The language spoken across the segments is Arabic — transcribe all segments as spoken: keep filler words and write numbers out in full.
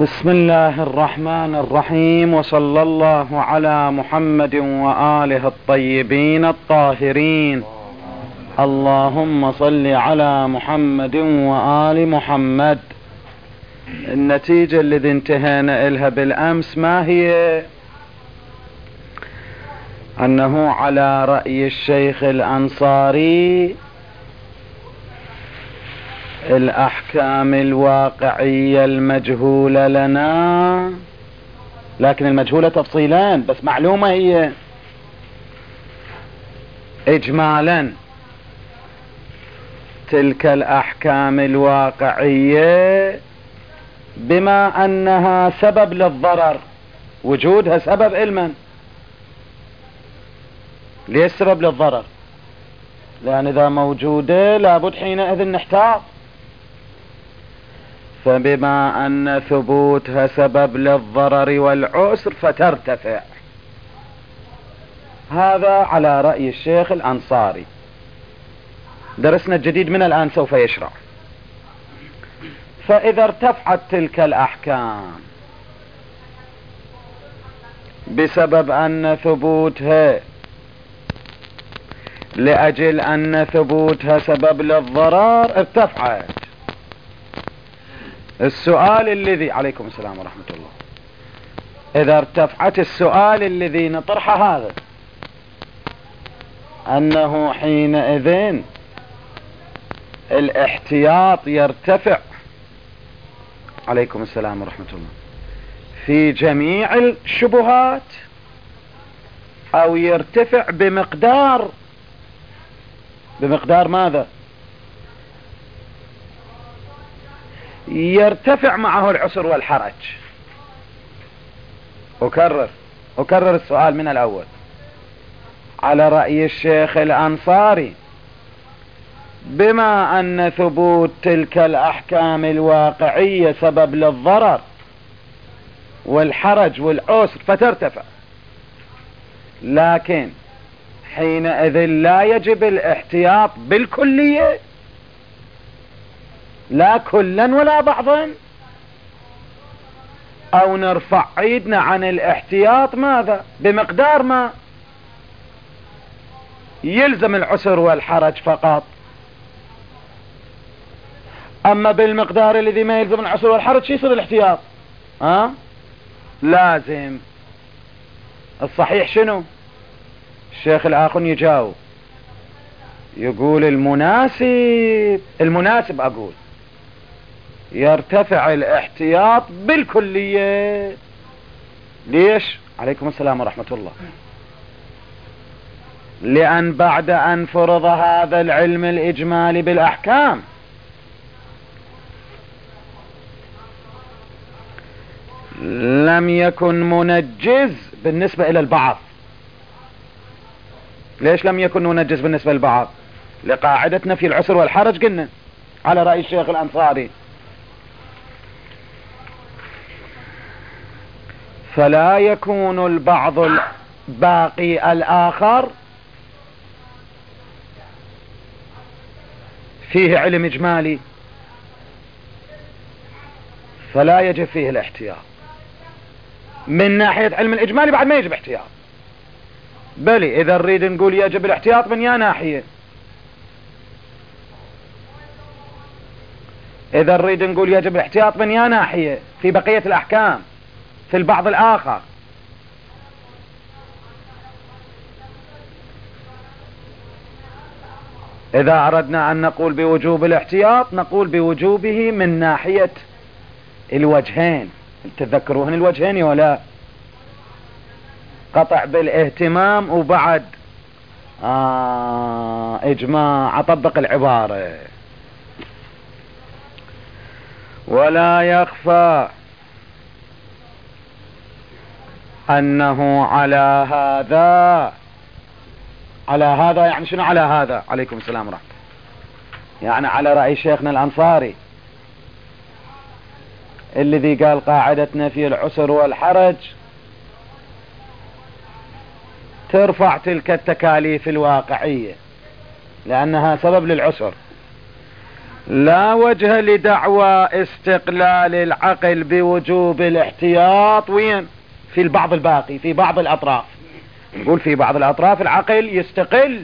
بسم الله الرحمن الرحيم، وصلى الله على محمد وآله الطيبين الطاهرين. اللهم صل على محمد وآل محمد. النتيجة الذي انتهينا إلها بالأمس ما هي؟ أنه على رأي الشيخ الأنصاري الأحكام الواقعية المجهولة لنا، لكن المجهولة تفصيلان، بس معلومة هي إجمالا. تلك الأحكام الواقعية بما أنها سبب للضرر، وجودها سبب علما. ليش سبب للضرر؟ لأن إذا موجودة لابد حينئذ نحتاط. فبما أن ثبوتها سبب للضرر والعسر فترتفع. هذا على رأي الشيخ الأنصاري. درسنا الجديد من الآن سوف يشرع. فإذا ارتفعت تلك الأحكام بسبب أن ثبوتها لأجل أن ثبوتها سبب للضرر ارتفعت. السؤال الذي عليكم السلام ورحمة الله، إذا ارتفعت السؤال الذي نطرحه هذا، أنه حينئذ الاحتياط يرتفع، عليكم السلام ورحمة الله، في جميع الشبهات، أو يرتفع بمقدار بمقدار ماذا؟ يرتفع معه العسر والحرج. أكرر أكرر السؤال من الأول. على رأي الشيخ الأنصاري بما أن ثبوت تلك الأحكام الواقعية سبب للضرر والحرج والعسر فترتفع، لكن حينئذ لا يجب الاحتياط بالكلية، لا كلا ولا بعضا، او نرفع ايدنا عن الاحتياط ماذا؟ بمقدار ما يلزم العسر والحرج فقط. اما بالمقدار الذي ما يلزم العسر والحرج شو يصير الاحتياط؟ ها؟ لازم. الصحيح شنو؟ الشيخ الاخر يجاوب يقول المناسب المناسب اقول يرتفع الاحتياط بالكلية. ليش؟ عليكم السلام ورحمة الله. لأن بعد أن فرض هذا العلم الإجمالي بالأحكام لم يكن منجز بالنسبة إلى البعض. ليش لم يكن منجز بالنسبة للبعض؟ لقاعدة نفي العسر والحرج قلنا على رأي الشيخ الأنصاري. فلا يكون البعض الباقي الآخر فيه علم إجمالي، فلا يجب فيه الاحتياط. من ناحية علم الإجمالي بعد ما يجب احتياط، بل إذا نريد نقول يجب الاحتياط من يا ناحية. إذا نريد نقول يجب الاحتياط من يا ناحية في بقية الأحكام في البعض الآخر. إذا أردنا أن نقول بوجوب الاحتياط نقول بوجوبه من ناحية الوجهين. تذكروهن الوجهين ولا؟ قطع بالاهتمام وبعد آه إجماع. أطبق العبارة. ولا يخفى أنه على هذا على هذا يعني شنو على هذا؟ عليكم السلام ورحمة الله. يعني على رأي شيخنا الأنصاري الذي قال قاعدة نفي العسر والحرج ترفع تلك التكاليف الواقعية لأنها سبب للعسر، لا وجه لدعوى استقلال العقل بوجوب الاحتياط. وين؟ في البعض الباقي، في بعض الأطراف. نقول في بعض الأطراف العقل يستقل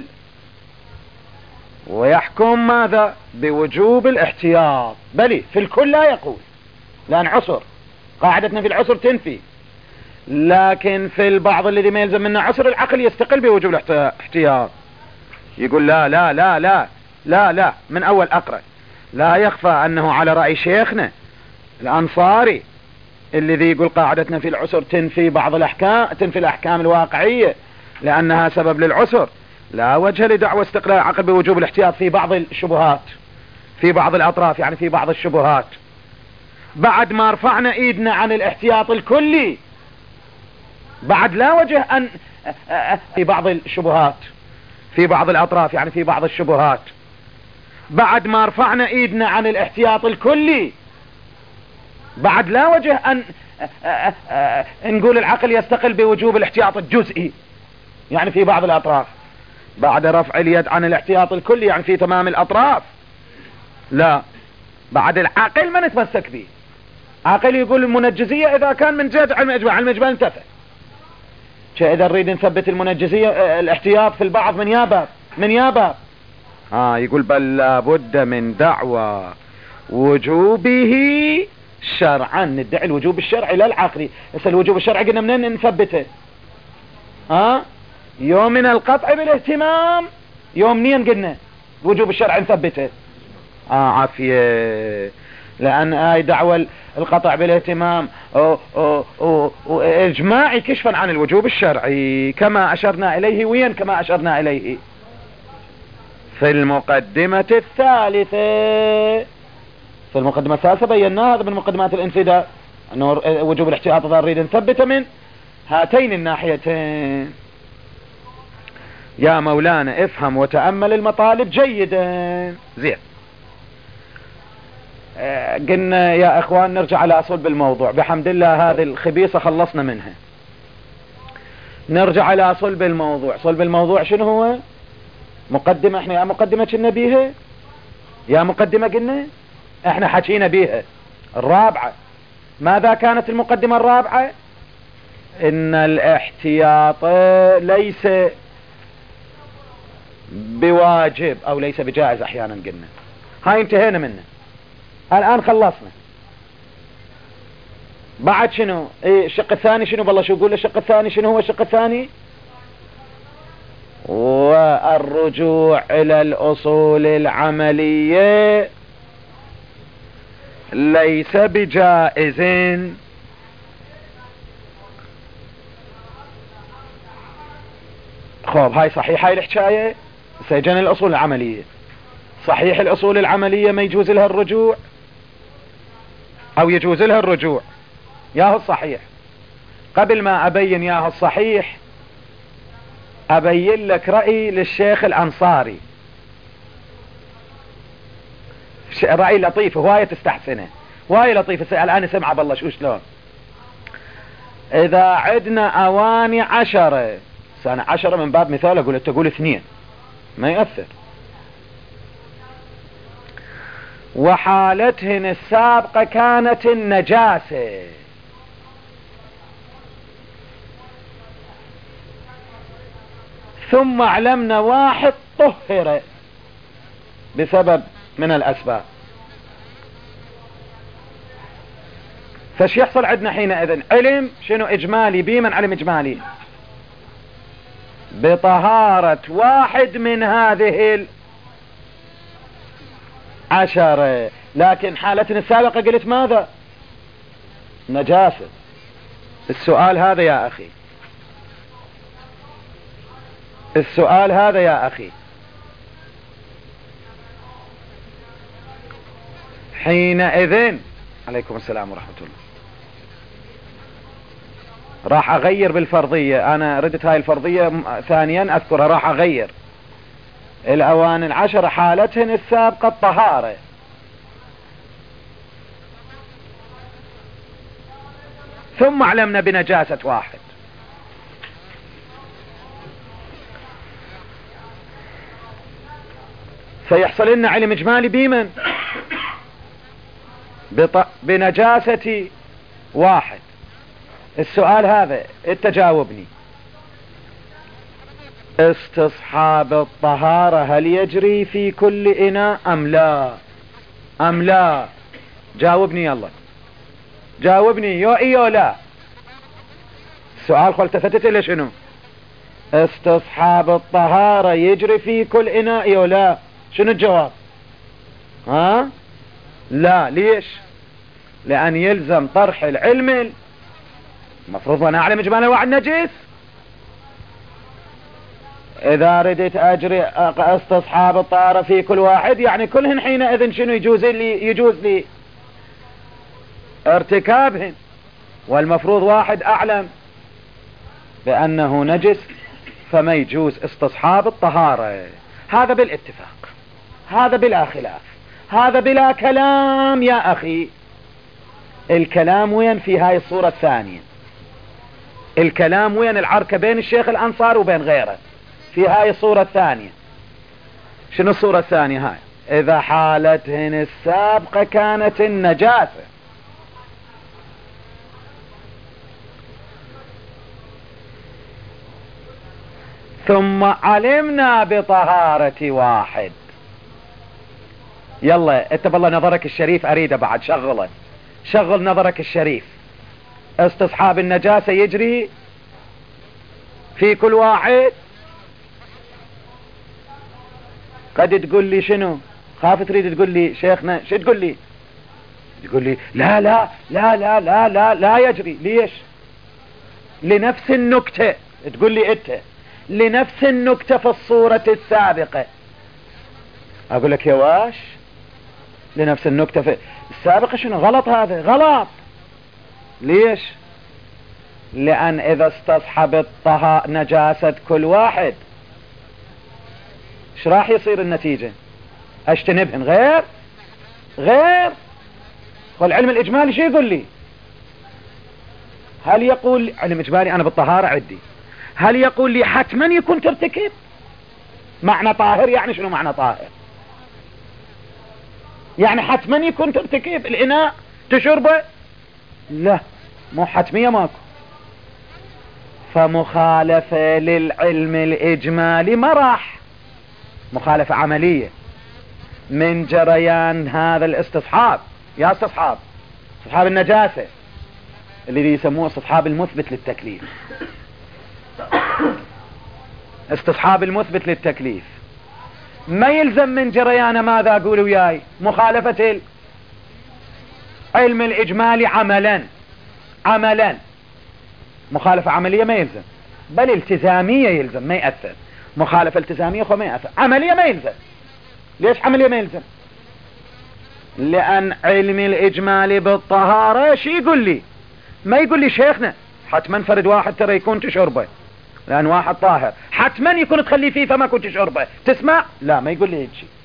ويحكم ماذا؟ بوجوب الاحتياط. بل في الكل لا يقول، لأن عسر، قاعدتنا في العسر تنفي. لكن في البعض الذي ما يلزم منه عسر العقل يستقل بوجوب الاحتياط. يقول لا لا لا لا لا لا من أول أقرأ. لا يخفى أنه على رأي شيخنا الأنصاري الذي يقول قاعدتنا في العسر تنفي بعض الأحكام، تنفي الأحكام الواقعية لأنها سبب للعسر. لا وجه لدعوى استقلال العقل بوجوب الاحتياط في بعض الشبهات، في بعض الأطراف، يعني في بعض الشبهات. بعد ما رفعنا ايدنا عن الاحتياط الكلي، بعد لا وجه أن في بعض الشبهات، في بعض الأطراف، يعني في بعض الشبهات. بعد ما رفعنا ايدنا عن الاحتياط الكلي، بعد لا وجه أن نقول العقل يستقل بوجوب الاحتياط الجزئي، يعني في بعض الأطراف. بعد رفع اليد عن الاحتياط الكلي، يعني في تمام الأطراف. لا، بعد العقل ما نتمسك به. عقل يقول المنجزية إذا كان من جهة علم الإجماع، علم الإجماع انتفى. إذا نريد نثبت المنجزية الاحتياط في البعض من ياباب من ياباب آه يقول بل لابد من دعوى وجوبه شرعا. ندعي الوجوب الشرعي لا العقلي. بس الوجوب الشرعي قلنا منين نثبته؟ ها؟ يوم من القطع بالاهتمام. يوم منين قلنا الوجوب الشرعي نثبته؟ اه عافية. لأن آي دعوى القطع بالاهتمام أو أو أو أو إجماعي كشفا عن الوجوب الشرعي، كما أشرنا إليه. وين كما أشرنا إليه؟ في المقدمة الثالثة. في المقدمة الثالثة بينا هذا من مقدمات الانفداء، أنه وجوب الاحتياط نريد نثبت من هاتين الناحيتين. يا مولانا افهم وتأمل المطالب جيدا. زين، قلنا يا اخوان نرجع على صلب الموضوع. بحمد الله هذه الخبيصة خلصنا منها. نرجع على صلب الموضوع. صلب الموضوع شنو هو؟ مقدمة. احنا يا مقدمة كنا بيها، يا مقدمة قلنا احنا حكينا بيها. الرابعة، ماذا كانت المقدمة الرابعة؟ ان الاحتياط ليس بواجب او ليس بجائز احيانا. قلنا هاي انتهينا منه. الآن خلصنا. بعد شنو؟ إيه الشق الثاني شنو؟ بالله شو يقول الشق الثاني؟ شنو هو الشق الثاني؟ والرجوع إلى الأصول العملية ليس بجائز. خوب هاي صحيحة هاي الحكاية. سيجن الأصول العملية صحيح. الأصول العملية ما يجوز لها الرجوع أو يجوز لها الرجوع. ياهو الصحيح. قبل ما أبين ياهو الصحيح أبين لك رأي للشيخ الأنصاري. رأي لطيف هواية تستحسنه، هواية لطيفة. الآن سمع بالله شو شلون. إذا عدنا أواني عشرة، سنة عشرة من باب مثال أقول تقول اثنين ما يأثر، وحالتهن السابقة كانت النجاسة، ثم علمنا واحد طهر بسبب من الأسباب، فش يحصل عندنا حينئذ؟ علم شنو إجمالي؟ بمن علم إجمالي؟ بطهارة واحد من هذه العشرة. لكن حالتنا السابقة قلت ماذا؟ نجاسة. السؤال هذا يا أخي، السؤال هذا يا أخي، حينئذ عليكم السلام ورحمة الله. راح أغير بالفرضية. أنا ردت هاي الفرضية ثانيا أذكرها. راح أغير الأواني العشر حالتهن السابقة الطهارة، ثم علمنا بنجاسة واحد. سيحصل لنا علم إجمالي بمن؟ بط... بنجاسة واحد. السؤال هذا انت جاوبني، استصحاب الطهارة هل يجري في كل إناء أم لا؟ أم لا؟ جاوبني يلا، جاوبني يو ايو لا. السؤال خل التفتت الى شنو؟ استصحاب الطهارة يجري في كل إناء يو لا؟ شنو الجواب؟ ها؟ لا. ليش؟ لأن يلزم طرح العلم. المفروض أنا أعلم إجمال أنواع النجس. إذا ردت أجري استصحاب الطهارة في كل واحد، يعني كلهن حينئذ شنو يجوز لي؟ يجوز لي ارتكابهن، والمفروض واحد أعلم بأنه نجس فما يجوز استصحاب الطهارة. هذا بالاتفاق، هذا بلا خلاف، هذا بلا كلام يا أخي. الكلام وين في هاي الصورة الثانية؟ الكلام وين؟ العركة بين الشيخ الأنصار وبين غيره في هاي الصورة الثانية. شنو الصورة الثانية هاي؟ إذا حالتهن السابقة كانت النجاسة، ثم علمنا بطهارة واحد. يلا انت بالله نظرك الشريف اريده بعد، شغله شغل نظرك الشريف. استصحاب النجاسة يجري في كل واحد. قد تقول لي شنو؟ خاف تريد تقول لي شيخنا شو تقول لي؟ تقول لي لا لا لا لا لا لا لا يجري. ليش؟ لنفس النكتة. تقول لي انت لنفس النكتة في الصورة السابقة. اقول لك يا واش لنفس النكتة في السابقة شنو؟ غلط، هذا غلط. ليش؟ لأن إذا استصحبت طهارة نجاسة كل واحد ايش راح يصير النتيجة؟ اجتنبهن غير غير والعلم الإجمالي شو يقول لي؟ هل يقول علم إجمالي أنا بالطهارة عدي، هل يقول لي حتما يكون ترتكب؟ معنى طاهر يعني شنو معنى طاهر؟ يعني حتما يكون ترتكب الإناء تشربه؟ لا، مو حتمية ماكو. فمخالفة للعلم الإجمالي ما راح، مخالفة عملية من جريان هذا الاستصحاب. يا استصحاب استصحاب النجاسة اللي يسموه استصحاب المثبت للتكليف، استصحاب المثبت للتكليف ما يلزم من جريان ماذا أقول وياي؟ مخالفة العلم الإجمالي عملا عملا. مخالفة عملية ما يلزم، بل التزامية يلزم ما يأثر. مخالفة التزامية خو ما يأثر، عملية ما يلزم. ليش عملية ما يلزم؟ لأن علم الإجمالي بالطهارة شي يقول لي؟ ما يقول لي شيخنا حتما فرد واحد ترى يكون تشربه، لأن واحد طاهر حتما يكون تخلي فيه فما كنت تشربه. تسمع؟ لا، ما يقول لي هيك شيء.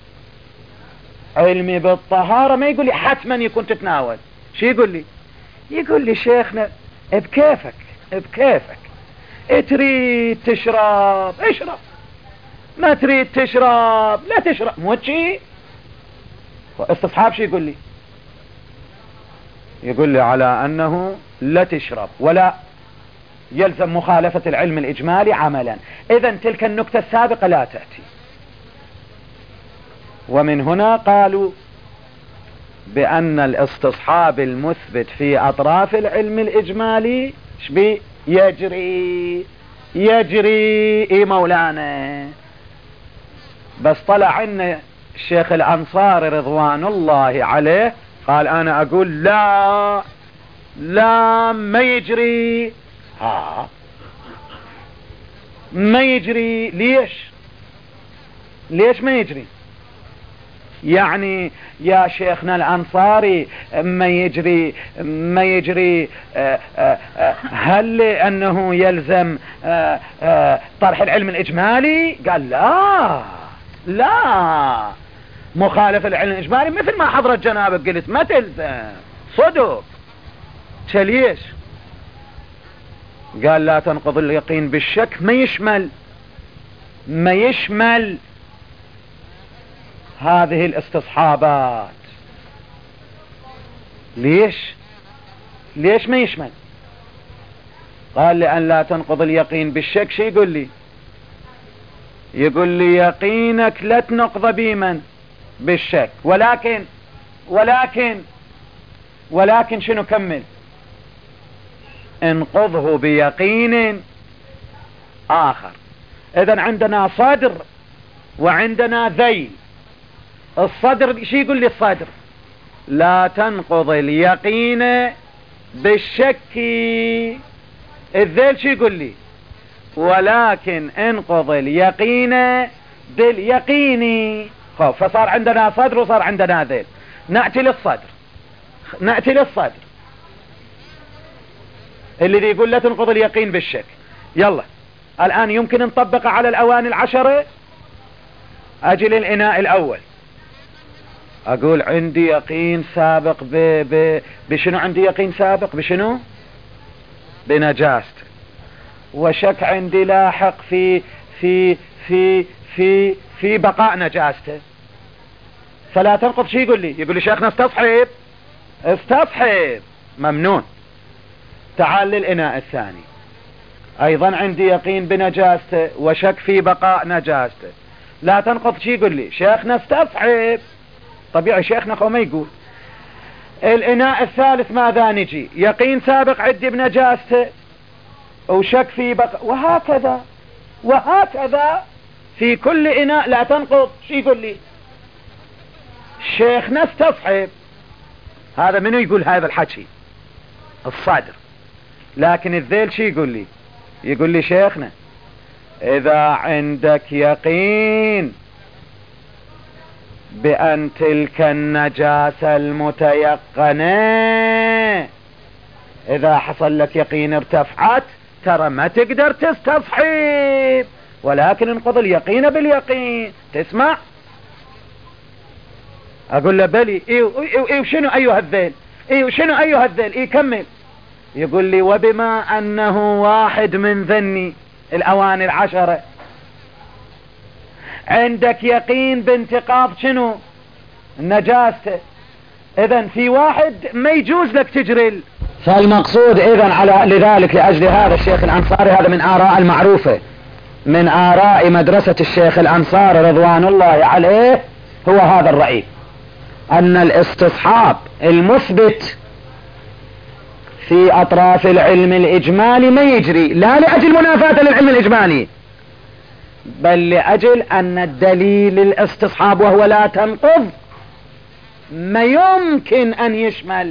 علمي بالطهارة ما يقول لي حتما يكون تتناول. شو يقول لي؟ يقول لي شيخنا بكيفك بكيفك، تريد تشرب اشرب، ما تريد تشرب لا تشرب. مو شيء استصحاب شو يقول لي؟ يقول لي على أنه لا تشرب ولا يلزم مخالفة العلم الإجمالي عملا. إذن تلك النكتة السابقة لا تأتي. ومن هنا قالوا بأن الاستصحاب المثبت في أطراف العلم الإجمالي شبي يجري يجري إيه مولانا. بس طلع عنا الشيخ الأنصاري رضوان الله عليه قال أنا أقول لا لا ما يجري. ها ما يجري. ليش؟ ليش ما يجري؟ يعني يا شيخنا الأنصاري ما يجري ما يجري آآ آآ هل أنه يلزم آآ آآ طرح العلم الإجمالي؟ قال لا لا، مخالفة العلم الإجمالي مثل ما حضرت جنابك قلت ما تلزم صدق. ليش؟ قال لا تنقض اليقين بالشك، ما يشمل ما يشمل هذه الاستصحابات. ليش ليش ما يشمل؟ قال لأن لا تنقض اليقين بالشك. شي يقول لي؟ يقول لي يقينك لا تنقض بمن؟ بالشك. ولكن ولكن ولكن شنو؟ كمل. انقضه بيقين آخر. إذن عندنا صدر وعندنا ذيل. الصدر شي يقول لي؟ الصدر لا تنقض اليقين بالشك. الذيل شي يقول لي؟ ولكن انقض اليقين باليقين. فصار عندنا صدر وصار عندنا ذيل. نأتي للصدر نأتي للصدر اللي يقول لا تنقض اليقين بالشك. يلا الآن يمكن نطبق على الأواني العشرة. أجل الإناء الأول، أقول عندي يقين سابق ب... ب... بشنو؟ عندي يقين سابق بشنو؟ بنجاسته. وشك عندي لاحق في في في في في بقاء نجاسته. فلا تنقض. شي يقول لي؟ يقول لي شيخنا استصحب استصحب. ممنون. تعال للإناء الثاني، أيضا عندي يقين بنجاسته وشك في بقاء نجاسته. لا تنقض. شي يقول لي؟ شيخنا استصحب. طبيعي شيخنا خو ما يقول. الإناء الثالث ماذا نجي؟ يقين سابق عندي بنجاسته وشك في بقاء، وهكذا وهكذا في كل إناء. لا تنقض. شي يقول لي؟ شيخنا استصحب. هذا منو يقول هذا الحكي؟ الصدر. لكن الذيل شي يقول لي؟ يقول لي شيخنا إذا عندك يقين بأن تلك النجاسة المتيقنة، إذا حصل لك يقين ارتفعت، ترى ما تقدر تستصحب، ولكن انقض اليقين باليقين. تسمع؟ أقول له بلي. إيه إيه شنو أيها الذيل؟ إيه شنو أيها الذيل؟ إيه كمل. يقول لي وبما أنه واحد من ذني الأواني العشرة عندك يقين بانتقاض شنو؟ نجاسته. إذن في واحد ما يجوز لك تجري. فالمقصود إذن على لذلك لأجل هذا الشيخ الأنصاري، هذا من آراء المعروفة، من آراء مدرسة الشيخ الأنصاري رضوان الله عليه، هو هذا الرأي، أن الاستصحاب المثبت في أطراف العلم الإجمالي ما يجري، لا لأجل منافاة للعلم الإجمالي، بل لأجل أن الدليل الاستصحاب وهو لا تنقض ما يمكن أن يشمل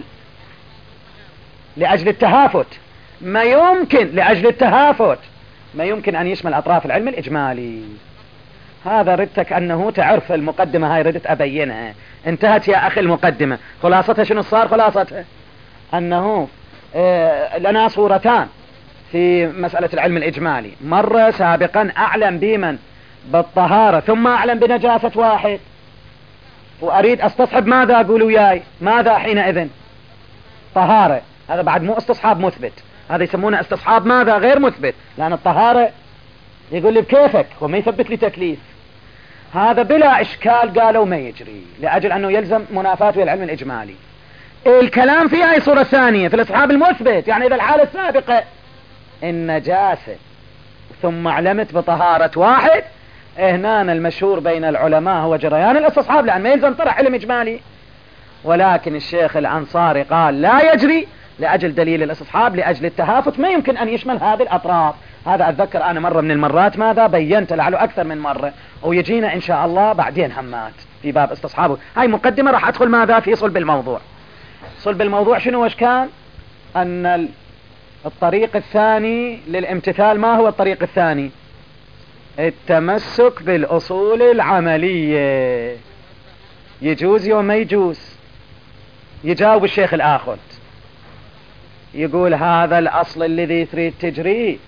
لأجل التهافت، ما يمكن لأجل التهافت ما يمكن أن يشمل أطراف العلم الإجمالي. هذا ردتك أنه تعرف المقدمة هاي، ردت أبينها. انتهت يا أخي المقدمة. خلاصتها شنو صار؟ خلاصتها أنه آه لنا صورتان في مسألة العلم الإجمالي. مرة سابقا أعلم بمن بالطهارة ثم أعلم بنجاسة واحد، وأريد أستصحب. ماذا أقول وياي؟ ماذا حينئذ؟ طهارة. هذا بعد مو استصحاب مثبت، هذا يسمونه استصحاب ماذا؟ غير مثبت، لأن الطهارة يقول لي بكيفك وما يثبت لي تكليف. هذا بلا إشكال قالوا ما يجري، لأجل أنه يلزم منافاة العلم الإجمالي. الكلام في هاي صورة ثانية في الاستصحاب المثبت، يعني إذا الحالة السابقة النجاسة ثم علمت بطهارة واحد، هنا المشهور بين العلماء هو جريان الاستصحاب، لأن ما يلزم طرح علم إجمالي. ولكن الشيخ الأنصاري قال لا يجري لأجل دليل الاستصحاب، لأجل التهافت ما يمكن أن يشمل هذه الأطراف. هذا أتذكر أنا مرة من المرات ماذا بينت، لعله أكثر من مرة، ويجينا إن شاء الله بعدين همات في باب استصحابه. هاي مقدمة، راح أدخل ماذا في صلب الموضوع. صلب الموضوع شنو وش كان؟ أن الطريق الثاني للامتثال، ما هو الطريق الثاني؟ التمسك بالأصول العملية. يجوز يوم ما يجوز؟ يجاوب الشيخ الآخر يقول هذا الأصل الذي تريد تجريه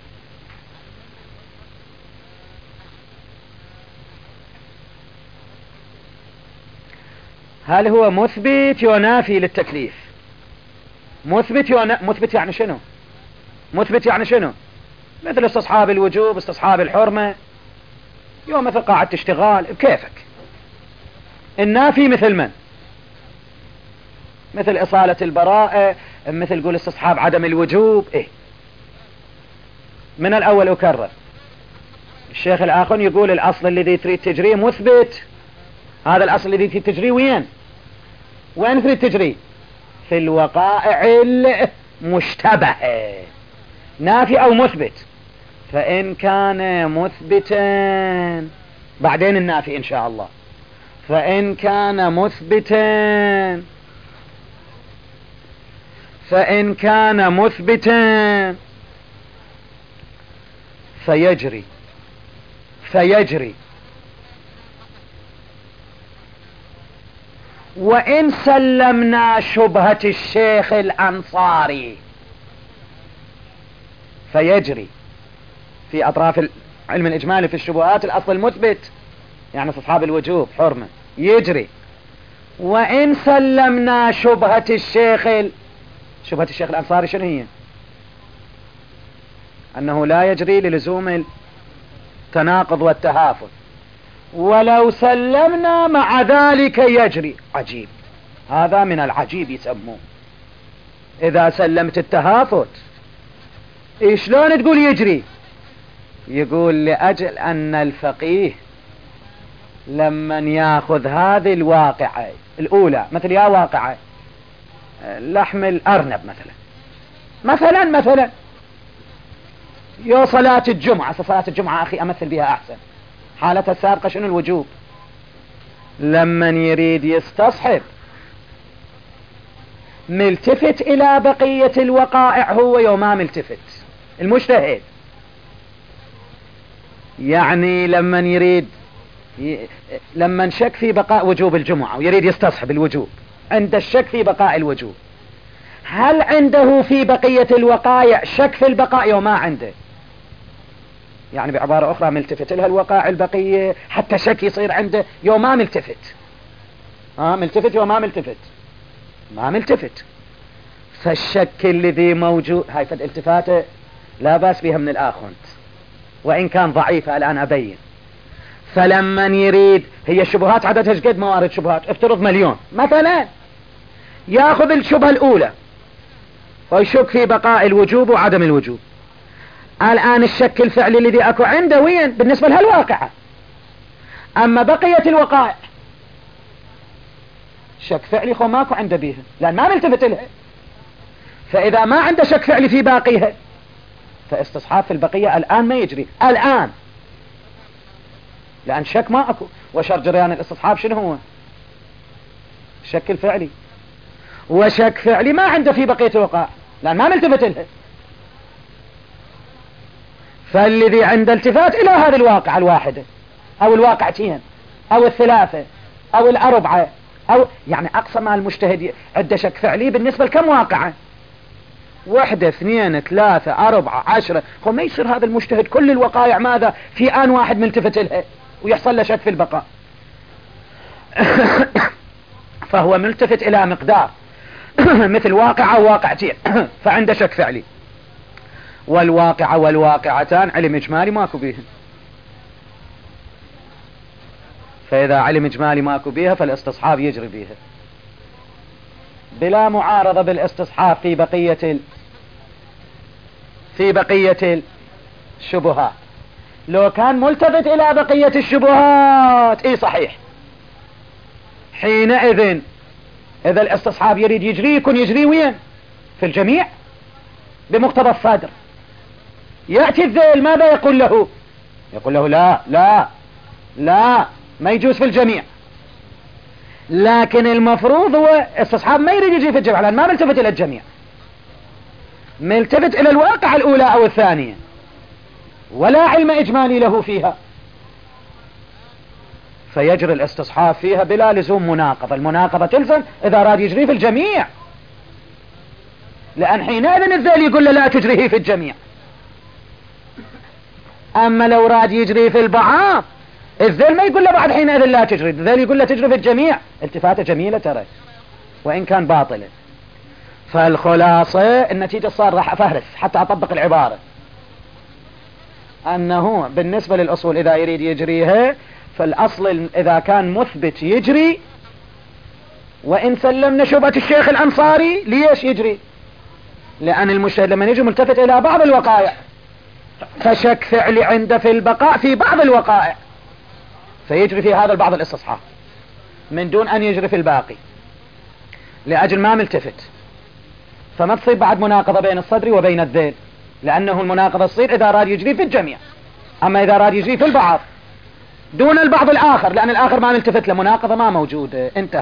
هل هو مثبت ينافي للتكليف؟ مثبت ينا... مثبت يعني شنو؟ مثبت يعني شنو؟ مثل استصحاب الوجوب، استصحاب الحرمة، يوم مثل قاعدة اشتغال بكيفك. النافي مثل من؟ مثل إصالة البراءة، مثل قول استصحاب عدم الوجوب. إيه من الأول أكرر، الشيخ الآخر يقول الأصل الذي تريد تجريه مثبت. هذا الأصل الذي تريد تجريه وين وين تريد تجريه؟ في الوقائع المشتبهة، نافي أو مثبت. فإن كان مثبتا، بعدين النافي إن شاء الله، فإن كان مثبتا فإن كان مثبتا فيجري فيجري وإن سلمنا شبهة الشيخ الأنصاري فيجري. في أطراف علم الإجمالي في الشبهات الأصل المثبت يعني أصحاب الوجوب حرمة يجري. وإن سلمنا شبهة الشيخ ال... شبهة الشيخ الأنصاري شنو هي؟ أنه لا يجري للزوم التناقض والتهافت، ولو سلمنا مع ذلك يجري. عجيب، هذا من العجيب يسموه. إذا سلمت التهافت إيش شلون تقول يجري؟ يقول لأجل أن الفقيه لما ياخذ هذه الواقعة الأولى، مثل يا واقعة لحم الأرنب مثلا مثلا مثلا يا صلاة الجمعة، صلاة الجمعة أخي أمثل بها أحسن، حالتها السابقة شنو؟ الوجوب. لما يريد يستصحب ملتفت إلى بقية الوقائع هو يوما ملتفت المجتهد، يعني لما يريد ي... لما شك في بقاء وجوب الجمعة ويريد يستصحب الوجوب، عند الشك في بقاء الوجوب، هل عنده في بقية الوقائع شك في البقاء يوما عنده؟ يعني بعبارة أخرى ملتفت لها الوقائع البقية حتى شك يصير عنده يوما ملتفت. ها ملتفت يوما ملتفت ما ملتفت. فالشك الذي موجود هاي فد التفاته لا باس بها من الآخر وإن كان ضعيفة الآن أبين. فلما يريد، هي الشبهات عددها قد موارد شبهات، افترض مليون مثلا، ياخذ الشبهة الأولى ويشك في بقاء الوجوب وعدم الوجوب. الآن الشك الفعلي الذي أكو عنده وين؟ بالنسبة لها الواقعة. أما بقية الوقائع شك فعلي خو ماكو عنده بيها لأن ما ملتفت لها. فإذا ما عنده شك فعلي في باقيها فاستصحاب في البقية الآن ما يجري الآن، لأن شك ما أكو. وشر جريان الاستصحاب شنو هو؟ الشك الفعلي، وشك فعلي ما عنده في بقية الوقائع لأن ما ملتفت لها. فالذي عنده التفات إلى هذه الواقعة الواحدة أو الواقعتين أو الثلاثة أو الأربعة، أو يعني أقصى ما المجتهد عنده شك فعلي بالنسبة لكم واقعة؟ واحدة اثنين ثلاثة أربعة عشرة. هو ما يصير هذا المجتهد كل الوقائع ماذا في آن واحد ملتفت لها ويحصل له شك في البقاء. فهو ملتفت إلى مقدار مثل واقعة وواقعتين فعنده شك فعلي. والواقعة والواقعتان علم إجمالي ماكو بيها، فإذا علم إجمالي ماكو بيها فالاستصحاب يجري بيها بلا معارضة بالاستصحاب في بقية ال... في بقية الشبهات. لو كان ملتفت إلى بقية الشبهات اي صحيح، حينئذ إذا الاستصحاب يريد يجري يكون يجري وين؟ في الجميع بمقتضى الصدر. يأتي الذيل ماذا يقول له؟ يقول له لا لا لا ما يجوز في الجميع. لكن المفروض هو استصحاب ما يريد يجي في الجميع لأن ما ملتفت إلى الجميع، ملتفت إلى الواقع الأولى أو الثانية ولا علم إجمالي له فيها، فيجري الاستصحاب فيها بلا لزوم مناقضة. المناقضة تلزم إذا راد يجري في الجميع، لأن حينئذ الذيل يقول له لا تجريه في الجميع. أما لو راد يجري في البعض الذيل ما يقول له بعد حينئذ لا تجري، الذيل يقول له تجري في الجميع. التفاتة جميلة ترى وإن كان باطلة. فالخلاصة النتيجة صار راح أفهرس حتى أطبق العبارة أنه بالنسبة للأصول إذا يريد يجريها فالأصل إذا كان مثبت يجري وإن سلمنا شبهة الشيخ الأنصاري ليش يجري؟ لأن المجتهد لما يجي ملتفت إلى بعض الوقائع فشك فعلي عنده في البقاء في بعض الوقائع فيجري في هذا البعض الاستصحاب من دون أن يجري في الباقي لأجل ما ملتفت، فما تصير بعد مناقضة بين الصدر وبين الذيل، لأنه المناقضة تصير إذا راد يجري في الجميع، أما إذا راد يجري في البعض دون البعض الآخر لأن الآخر ما ملتفت لمناقضة ما موجودة انتهى.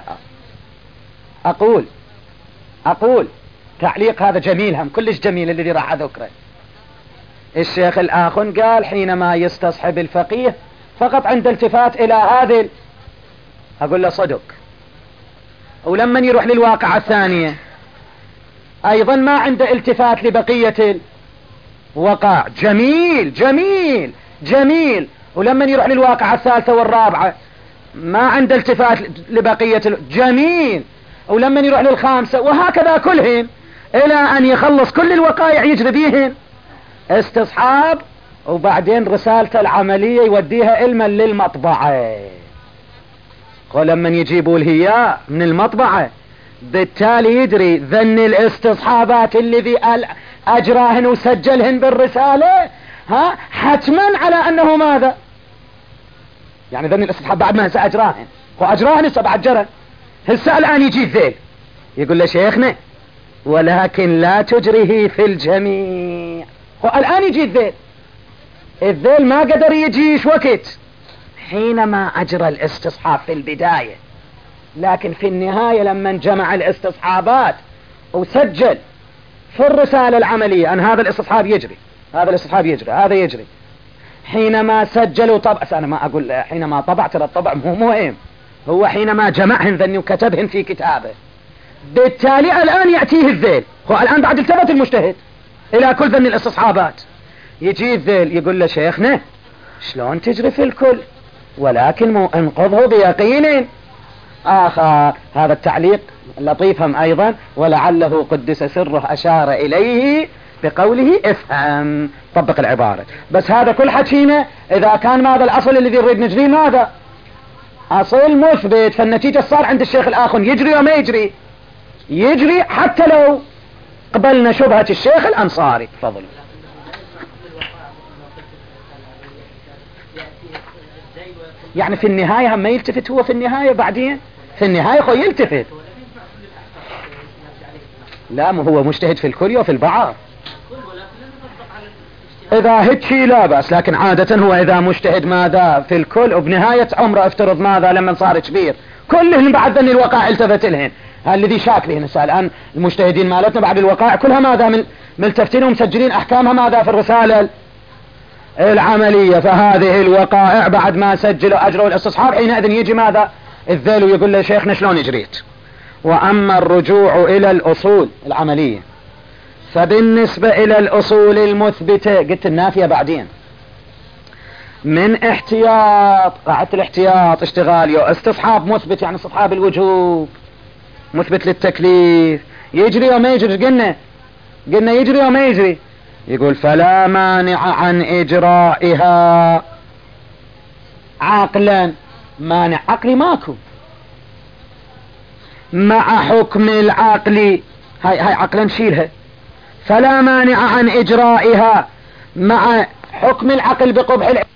أقول أقول تعليق هذا جميل هم كلش جميل الذي راح أذكره. الشيخ الآخن قال حينما يستصحب الفقيه فقط عند التفات إلى هذه، أقول له صدق، ولما يروح للواقعة الثانية أيضا ما عنده التفات لبقية الوقع. جميل جميل جميل. ولما يروح للواقعة الثالثة والرابعة ما عنده التفات لبقية جميل. ولما يروح للخامسة وهكذا كلهم إلى أن يخلص كل الوقائع يجري بيهن استصحاب، وبعدين رسالته العملية يوديها علما للمطبعة. ولما يجيبوا الهياء من المطبعة بالتالي يدري ذن الاستصحابات الذي أجراهن وسجلهن بالرسالة ها حتما على أنه ماذا يعني ذن الاستصحاب بعد ما هسه أجراهن وأجراهن هسه بعد جرى هسه الآن يجي الذيل يقول له شيخنا ولكن لا تجريه في الجميع. والآن يجي الذيل الذيل ما قدر يجيش وقت حينما أجرى الاستصحاب في البداية، لكن في النهاية لما جمع الاستصحابات وسجل في الرسالة العملية أن هذا الاستصحاب يجري هذا الاستصحاب يجري هذا يجري، حينما سجلوا طبع أنا ما أقول حينما طبع ترى الطبع مو مهم، هو حينما جمعهن ذني وكتبهن في كتابه بالتالي الآن يأتيه الذيل. هو الآن بعد التفت المجتهد إلى كل ذني الاستصحابات يجي الذيل يقول له شيخنا شلون تجري في الكل ولكن مو انقضه بيقين آخر. هذا التعليق لطيف هم أيضا ولعله قدس سره أشار إليه بقوله افهم طبق العبارة. بس هذا كل حكينا إذا كان ماذا الأصل الذي نريد نجري ماذا أصل مثبت، فالنتيجة صار عند الشيخ الآخر يجري وما يجري يجري حتى لو قبلنا شبهة الشيخ الأنصاري. تفضل. يعني في النهاية هم ما يلتفت هو في النهاية بعدين في النهاية هو يلتفت لا ما هو مجتهد في الكل وفي البعض إذا هتشي لا بأس، لكن عادة هو إذا مجتهد ماذا في الكل وبنهاية عمره افترض ماذا لما صار كبير كلهم بعد ذن الوقائع التفت لهن الذي شاك به نسأل الآن المجتهدين مالتنا بعد الوقائع كلها ماذا من ملتفتين ومسجلين أحكامها ماذا في الرسالة العملية. فهذه الوقائع بعد ما سجلوا أجروا الاستصحاب حينئذ يجي ماذا الذيل ويقول له شيخنا شلون جريت. وأما الرجوع إلى الأصول العملية فبالنسبة إلى الأصول المثبتة قلت النافية بعدين من احتياط قاعدة الاحتياط اشتغال استصحاب مثبت يعني استصحاب الوجوب مثبت للتكليف يجري وما يجري قلنا قلنا يجري وما يجري يقول فلا مانع عن إجرائها عقلا مانع عقلي ماكو مع حكم العقل هاي هاي عقلا نشيلها فلا مانع عن إجرائها مع حكم العقل بقبح العقل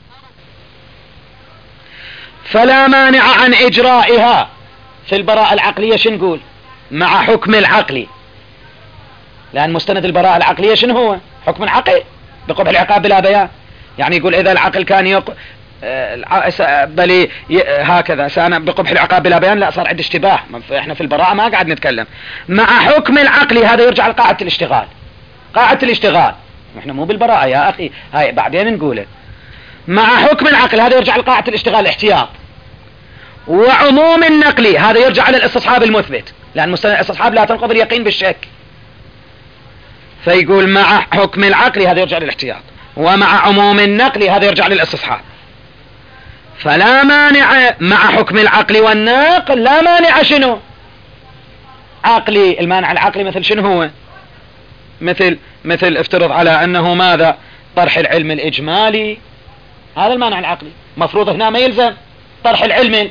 فلا مانع عن إجرائها في البراءة العقلية شنو نقول مع حكم العقل لأن مستند البراءة العقلية شنو هو حكم العقل بقبح العقاب بلا بيان يعني يقول إذا العقل كان يق... بل هكذا سأنا بقبح العقاب بلا بيان لا صار عند اشتباه احنا في البراءة ما قاعد نتكلم مع حكم العقل هذا يرجع لقاعدة الاشتغال قاعدة الاشتغال احنا مو بالبراءة يا أخي هاي بعدين نقوله مع حكم العقل هذا يرجع لقاعدة الاشتغال الاحتياط. وعموم النقل هذا يرجع للاستصحاب المثبت لأن مستند الاستصحاب لا تنقض اليقين بالشك فيقول مع حكم العقل هذا يرجع للاحتياط ومع عموم النقل هذا يرجع للاستصحاب. فلا مانع مع حكم العقل والنقل لا مانع شنو عقلي المانع العقلي مثل شنو هو مثل مثل افترض على أنه ماذا طرح العلم الإجمالي هذا المانع العقلي مفروض هنا ما يلزم طرح العلم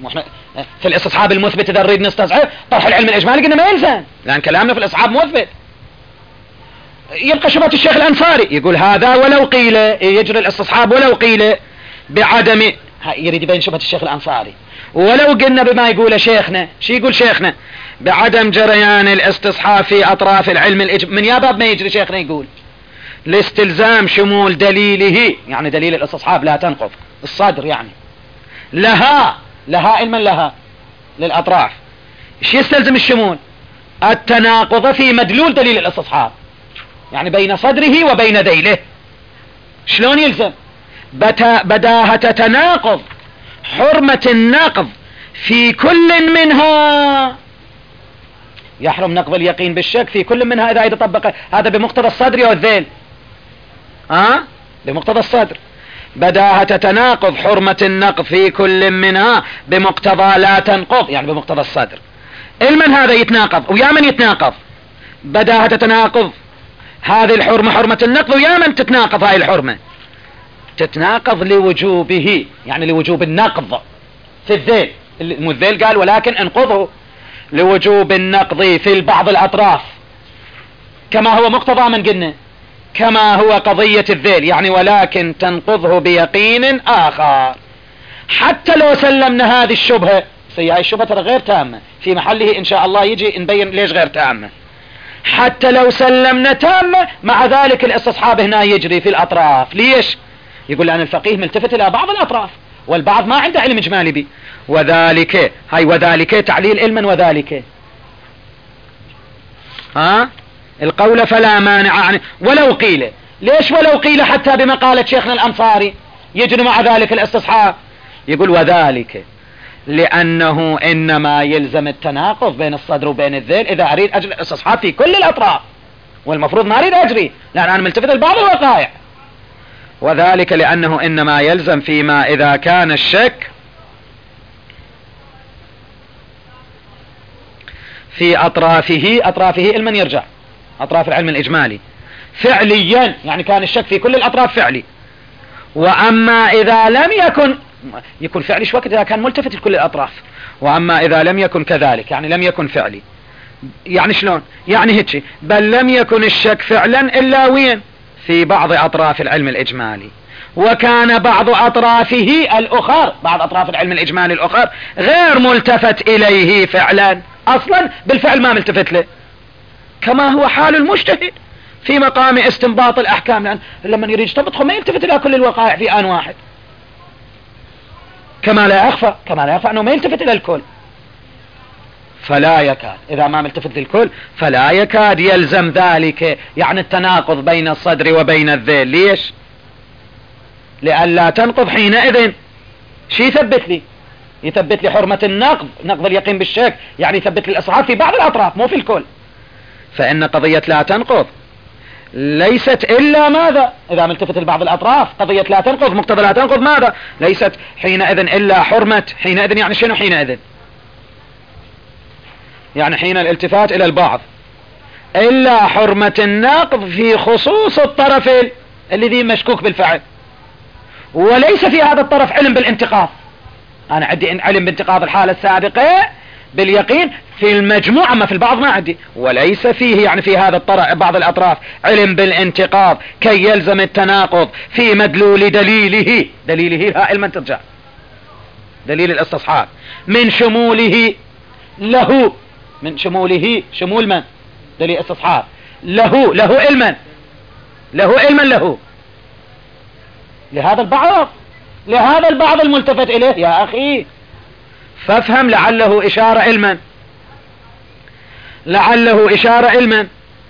احنا في الاستصحاب المثبت اذا نريد نستصحب طرح العلم الاجمالي قلنا ما يلزم، لان كلامنا في الاستصحاب مثبت. يبقى شبهة الشيخ الانصاري يقول هذا ولو قيل يجري الاستصحاب ولو قيل بعدم، يريد يبين شبهة الشيخ الانصاري، ولو قلنا بما يقول شيخنا. شي يقول شيخنا؟ بعدم جريان الاستصحاب في اطراف العلم الاجمالي. من يا باب ما يجري شيخنا يقول لاستلزام شمول دليله، يعني دليل الاستصحاب لا تنقض الصدر، يعني لها لها علما لها للاطراف. ايش يستلزم الشمول؟ التناقض في مدلول دليل الاستصحاب، يعني بين صدره وبين ذيله. شلون يلزم؟ بداهة تناقض حرمة النقض في كل منها، يحرم نقض اليقين بالشك في كل منها اذا يتطبق هذا بمقتضى الصدر والذيل. ها أه؟ بمقتضى الصدر. بداهة تناقض حرمة النقض في كل منها بمقتضى لا تنقض، يعني بمقتضى الصدر. المن هذا يتناقض ويا من يتناقض؟ بداهة تناقض هذه الحرمة حرمة النقض، ويا من تتناقض هاي الحرمة؟ تتناقض لوجوبه، يعني لوجوب النقض في الذيل. الذيل قال ولكن انقضه، لوجوب النقض في بعض الاطراف كما هو مقتضى من قلنا، كما هو قضية الذيل، يعني ولكن تنقضه بيقين آخر. حتى لو سلمنا هذه الشبهة، هاي الشبهة ترى غير تامة، في محله إن شاء الله يجي نبين ليش غير تامة. حتى لو سلمنا تامة مع ذلك الاستصحاب هنا يجري في الأطراف. ليش؟ يقول لأن الفقيه ملتفت إلى بعض الأطراف والبعض ما عنده علم إجمالي به. وذلك هاي وذلك تعليل علما وذلك ها القول فلا مانع عنه ولو قيل. ليش ولو قيل حتى بمقالة شيخنا الأنصاري يجري مع ذلك الاستصحاب؟ يقول وذلك لأنه إنما يلزم التناقض بين الصدر وبين الذيل إذا أريد أجري الاستصحاب في كل الأطراف، والمفروض ما أريد أجري لأن أنا ملتفت لبعض الوقائع. وذلك لأنه إنما يلزم فيما إذا كان الشك في أطرافه، أطرافه علما يرجع أطراف العلم الإجمالي فعليا، يعني كان الشك في كل الأطراف فعلي. وأما إذا لم يكن يكون فعلي شو وقت إذا كان ملتفت لكل الأطراف، وأما إذا لم يكن كذلك يعني لم يكن فعلي. يعني شلون؟ يعني هيك بل لم يكن الشك فعلا إلا وين؟ في بعض أطراف العلم الإجمالي، وكان بعض أطرافه الأخر، بعض أطراف العلم الإجمالي الأخر غير ملتفت إليه فعلا، أصلا بالفعل ما ملتفت له، كما هو حال المجتهد في مقام استنباط الأحكام، لأن لما يريد يستنبط ما يلتفت إلى كل الوقائع في آن واحد، كما لا يخفى كما لا يخفى أنه ما يلتفت إلى الكل. فلا يكاد إذا ما ملتفت للكل فلا يكاد يلزم ذلك، يعني التناقض بين الصدر وبين الذيل. ليش؟ لألا تنقض حينئذ. شي يثبت لي؟ يثبت لي حرمة النقض، نقض اليقين بالشك، يعني يثبت لي الإصحاب في بعض الأطراف مو في الكل. فإن قضية لا تنقض ليست إلا ماذا؟ إذا ملتفت لبعض الأطراف قضية لا تنقض، مقتضى لا تنقض ماذا؟ ليست حينئذ إلا حرمة. حينئذ يعني شنو حينئذ؟ يعني حين الالتفات إلى البعض إلا حرمة النقض في خصوص الطرف الذي مشكوك بالفعل، وليس في هذا الطرف علم بالانتقاض. أنا عندي علم بانتقاض الحالة السابقة باليقين في المجموعة، ما في البعض ما عندي، وليس فيه يعني في هذا الطرف بعض الأطراف علم بالانتقاض كي يلزم التناقض في مدلول دليله. دليله ها علما ترجع دليل الاستصحاب من شموله له، من شموله شمول من؟ دليل استصحاب له، له علما، له علما له لهذا البعض، لهذا البعض الملتفت إليه يا أخي. فافهم لعله إشارة علما، لعله إشارة علما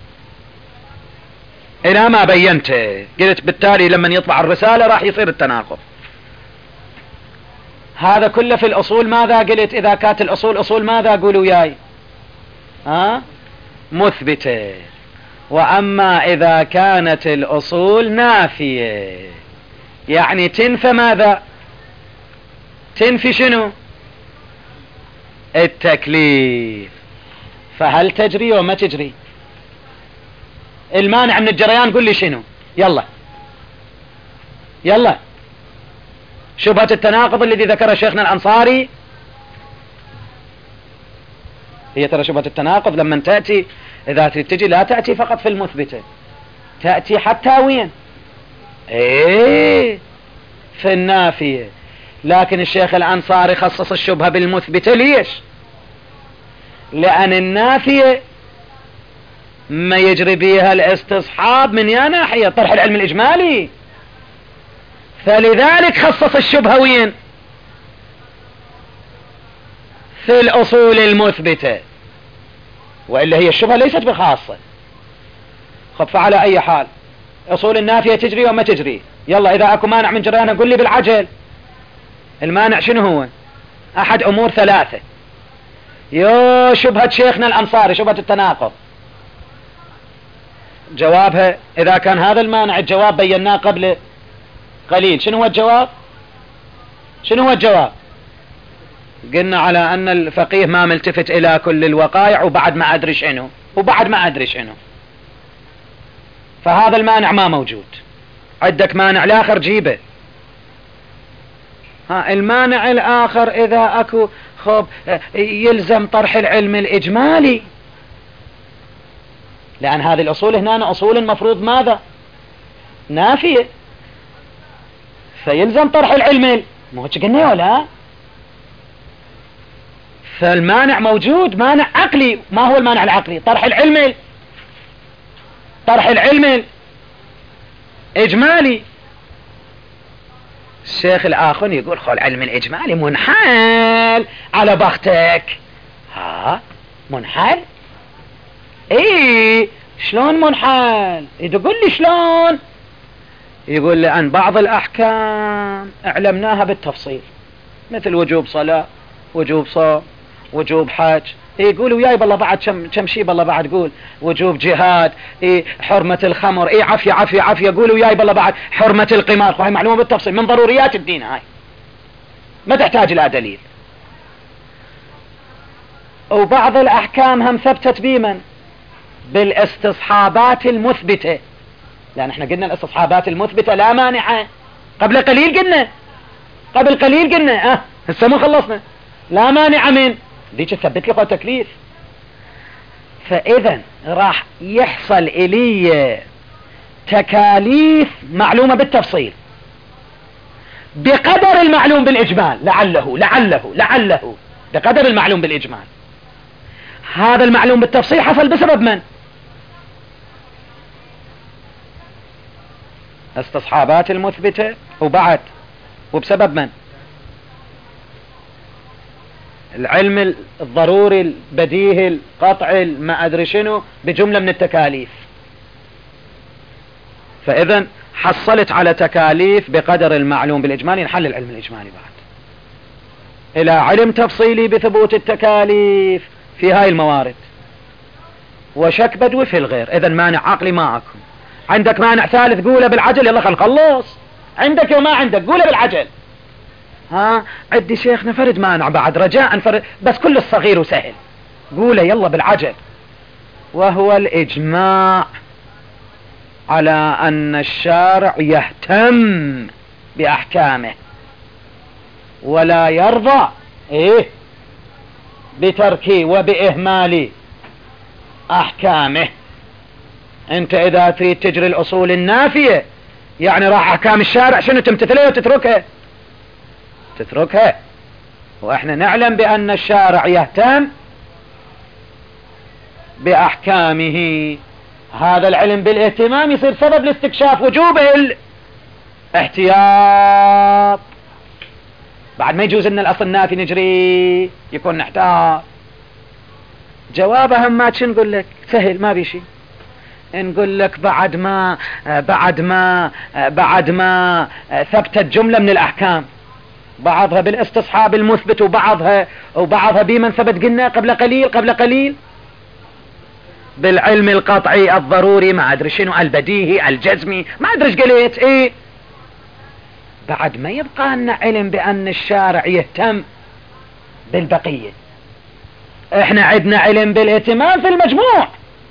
إلى ما بينت. قلت بالتالي لما يطبع الرسالة راح يصير التناقض. هذا كله في الأصول. ماذا قلت؟ إذا كانت الأصول أصول ماذا قولوا ياي؟ ها؟ مثبتة. وأما إذا كانت الأصول نافية يعني تنفى ماذا؟ تنفي شنو؟ التكليف. فهل تجري وما تجري؟ المانع من الجريان قل لي شنو؟ يلا يلا. شبهة التناقض الذي ذكره شيخنا الأنصاري هي ترى شبهة التناقض لما تأتي، إذا تجي لا تأتي فقط في المثبتة، تأتي حتى وين؟ ايه في النافية. لكن الشيخ الأنصاري خصص الشبهة بالمثبتة. ليش؟ لأن النافية ما يجري بها الاستصحاب من يا ناحية طرح العلم الإجمالي، فلذلك خصص الشبهة وين؟ في الأصول المثبتة، وإلا هي الشبهة ليست بخاصة. خب فعلى أي حال أصول النافية تجري وما تجري. يلا إذا أكو مانع من جريانها قل لي بالعجل. المانع شنو هو؟ أحد أمور ثلاثة. يو شبهة شيخنا الأنصاري شبهة التناقض، جوابها إذا كان هذا المانع الجواب بيناه قبل قليل. شنو هو الجواب؟ شنو هو الجواب؟ قلنا على أن الفقيه ما ملتفت إلى كل الوقائع وبعد ما أدري شنو وبعد ما أدري شنو، فهذا المانع ما موجود. عندك مانع الآخر جيبه. ها المانع الآخر إذا أكو خب يلزم طرح العلم الإجمالي، لأن هذه الأصول هنا أصول مفروض ماذا؟ نافية، فيلزم طرح العلم. مو هيك قلنا ولا؟ فالمانع موجود، مانع عقلي. ما هو المانع العقلي؟ طرح العلم، طرح العلم إجمالي. الشيخ الآخر يقول خل علم الإجمالي منحال على بختك. ها منحال؟ ايه شلون منحال؟ يقول لي شلون؟ يقول لي عن بعض الأحكام اعلمناها بالتفصيل، مثل وجوب صلاة، وجوب صوم، وجوب حج. يقول وياي بالله بعد كم كم شيء بالله بعد قول وجوب جهاد، إيه حرمة الخمر، إيه عافية عافية عافية. قول وياي بالله بعد حرمة القمار. هاي معلومة بالتفصيل من ضروريات الدين، هاي ما تحتاج إلى دليل. وبعض الأحكام هم ثبتت بمن؟ بالاستصحابات المثبتة، لأن احنا قلنا الاستصحابات المثبتة لا مانعة. قبل قليل قلنا قبل قليل قلنا اه هسه ما خلصنا. لا مانع من ديك تثبت لي قول تكليف. فإذا راح يحصل إلي تكاليف معلومة بالتفصيل بقدر المعلوم بالإجمال، لعله لعله لعله بقدر المعلوم بالإجمال. هذا المعلوم بالتفصيل حصل بسبب من؟ استصحابات المثبتة، وبعد وبسبب من؟ العلم الضروري البديهي القطعي ما أدري شنو بجملة من التكاليف. فإذا حصلت على تكاليف بقدر المعلوم بالإجمالي، نحل العلم الإجمالي بعد إلى علم تفصيلي بثبوت التكاليف في هاي الموارد، وشك بدوي في الغير. إذا مانع عقلي ما أكو. عندك مانع ثالث قوله بالعجل. يلا خل نخلص. عندك وما عندك قوله بالعجل. ها عدي شيخنا فرد مانع بعد رجاء فرد، بس كل الصغير وسهل. قوله يلا بالعجل. وهو الإجماع على أن الشارع يهتم بأحكامه ولا يرضى إيه بتركه وبإهمال أحكامه. أنت إذا تريد تجري الأصول النافية يعني راح أحكام الشارع شنو تمتثلها وتتركها؟ تتركها. وإحنا نعلم بأن الشارع يهتم بأحكامه. هذا العلم بالاهتمام يصير سبب لاستكشاف وجوب الاحتياط. بعد ما يجوز ان الاصل النافي نجري يكون نحتاط. جوابها ما شو نقول لك؟ سهل ما بيشي. نقول لك بعد ما بعد ما بعد ما ثبتت جملة من الأحكام، بعضها بالاستصحاب المثبت وبعضها وبعضها بمن ثبت قلنا قبل قليل قبل قليل بالعلم القطعي الضروري ما أدري شنو البديهي الجزمي ما أدري ايش قلت ايه. بعد ما يبقى لنا علم بأن الشارع يهتم بالبقية. احنا عندنا علم بالاهتمام في المجموع،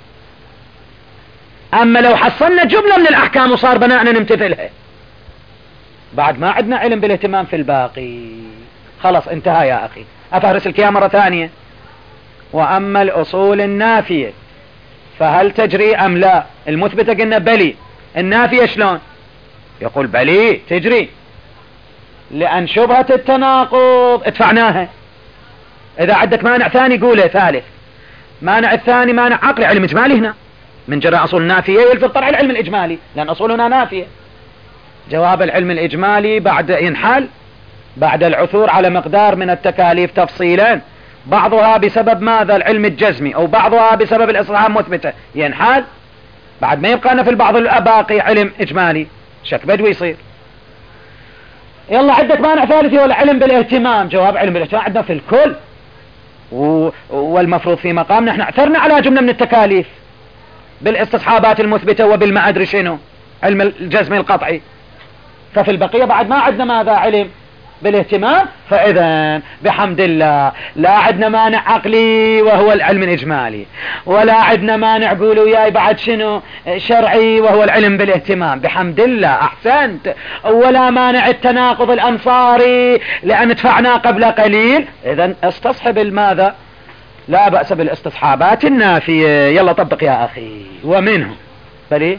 اما لو حصلنا جملة من الأحكام وصار بناءنا نمتثلها بعد ما عندنا علم بالاهتمام في الباقي. خلاص انتهى يا أخي. أفهرس الكيا مرة ثانية. وأما الأصول النافية فهل تجري أم لا؟ المثبتة قلنا بلي، النافية شلون؟ يقول بلي تجري، لأن شبهة التناقض ادفعناها. إذا عندك مانع ثاني قوله ثالث، مانع الثاني مانع عقلي، علم إجمالي هنا من جراء أصول نافية يلزم طبعا العلم الإجمالي لأن أصولنا نافية. جواب العلم الإجمالي بعد ينحل بعد العثور على مقدار من التكاليف تفصيلا، بعضها بسبب ماذا؟ العلم الجزمي، أو بعضها بسبب الإصلاح مثبتة، ينحل بعد ما يبقى لنا في البعض الباقي علم إجمالي، شك بدوي يصير. يلا عندك مانع ثالث ولا علم بالاهتمام؟ جواب علم بالاهتمام عندنا في الكل، و... والمفروض في مقام نحن اعثرنا على جملة من التكاليف بالاستصحابات المثبتة وبالما أدري شنو علم الجزم القطعي، ففي البقية بعد ما عندنا ماذا؟ علم بالاهتمام. فإذا بحمد الله لا عندنا مانع عقلي وهو العلم الإجمالي، ولا عندنا مانع قولوا ياي بعد شنو شرعي وهو العلم بالاهتمام، بحمد الله أحسنت، ولا مانع التناقض الأنصاري لأن دفعنا قبل قليل. إذا استصحب الماذا؟ لا بأس بالاستصحابات النافية. يلا طبق يا أخي. ومنه بلي